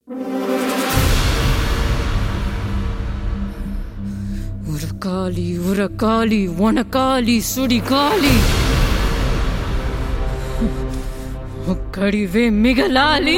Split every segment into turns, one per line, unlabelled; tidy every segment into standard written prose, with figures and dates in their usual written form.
ఉరకాలి ఉరకాలి వనకాలి సుడిగాలి ఒక్కడివే మిగలాలి.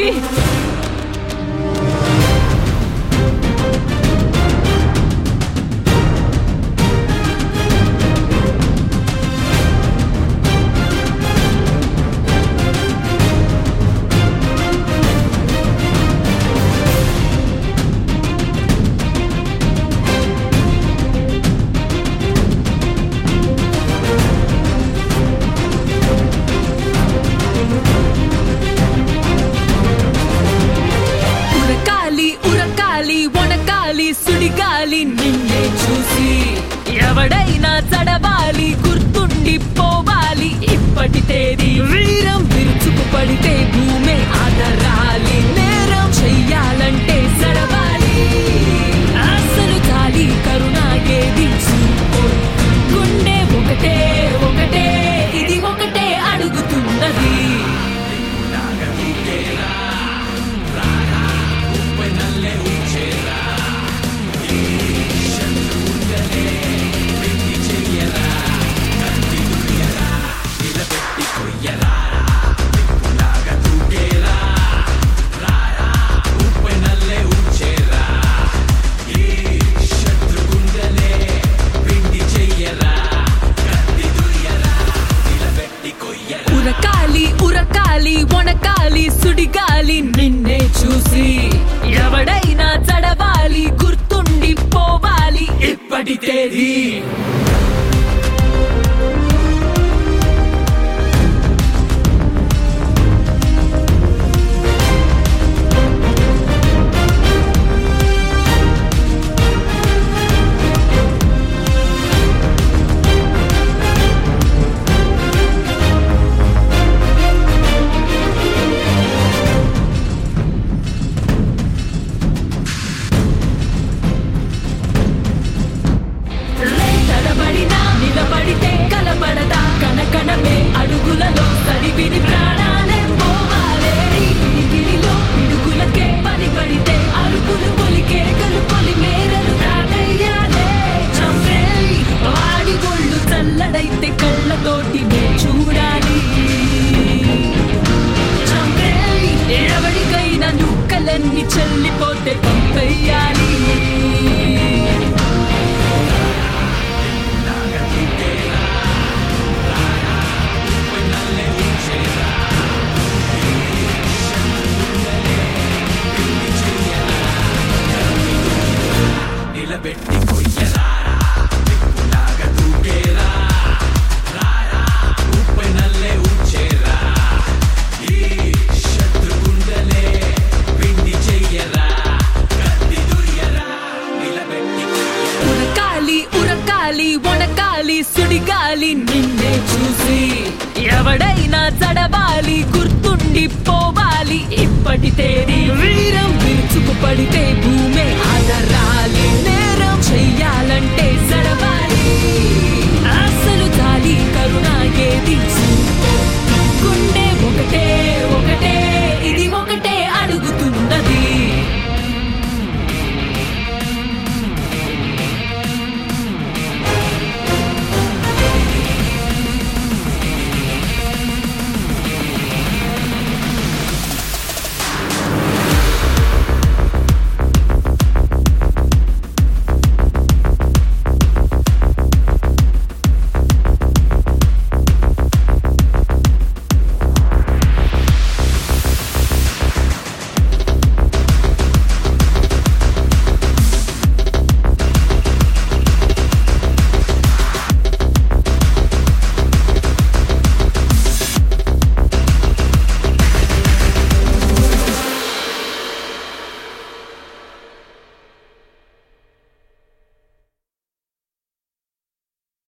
సుడిగాలి నిన్నే చూసి ఎవడైనా చడవాలి, గుర్తుండిపోవాలి ఇప్పటి తేదీ. వీరం విరుచుకు పడితే భూమే ఆదరాలి, నేరం చెయ్యాలంటే సడవాలి. అసలు చాలి కరుణాగేది చూపో, గుండె ఒకటే ఒకటే ఇది ఒకటే అడుగుతున్నది. ఉరకాలి ఉరకాలి వనకాలి సుడిగాలి నిన్నే చూసి ఎవడైనా చడవాలి, గుర్తుండిపోవాలి ఇప్పటి తేదీ. నిలబడితే కలబడదా కనకనమే అడుగులలో తడివిని ప్రాణాలే పోవాలే. గిరిలో పిడుగులకే పని పడితే అడుగులు పొలికే కలుపొలి మేరలు దాటయ్యాలే. చంపే వాడి ఒళ్ళు చల్లడైతే కళ్ళతోటి చూడాలి. చంపే ఎవడికైనా నుక్కలన్నీ చల్లిపోతే పంపేయాలి. ఉరకాలి వనకాలి సుడిగాలి నిన్నే చూసి ఎవడైనా చడవాలి, గుర్తుండిపోవాలి ఇప్పటి తేదీ. వీరం విరుచుకు పడితే భూమి